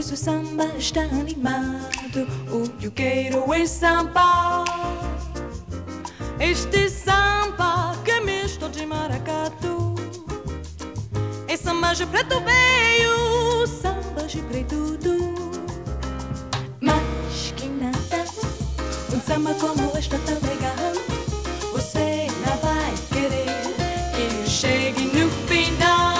pois o samba está animado. O que eu quero é samba. Este samba que é misto de maracatu. É samba de preto veio, samba de preto do. Mas que nada, um samba como este tão legal. Você não vai querer que eu chegue no final.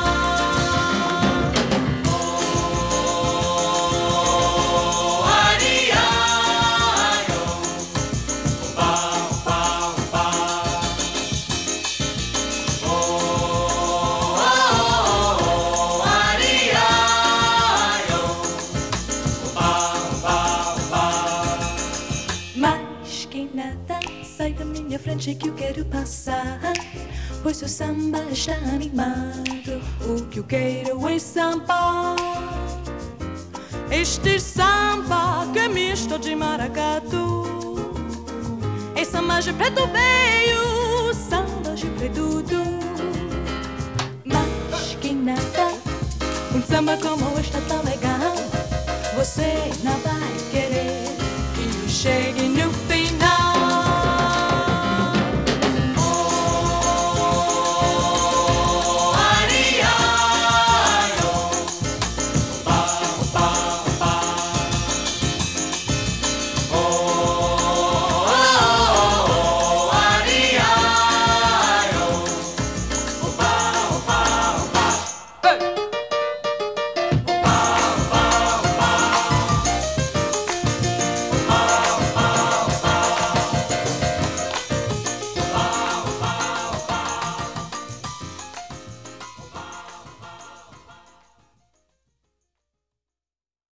Sai da minha frente que eu quero passar, pois o samba está animado. O que eu quero é samba. Este samba que é misto de maracatu. É samba de preto veio, samba de preto do. Mas que nada, um samba como este tão legal. Você não vai querer que eu chegue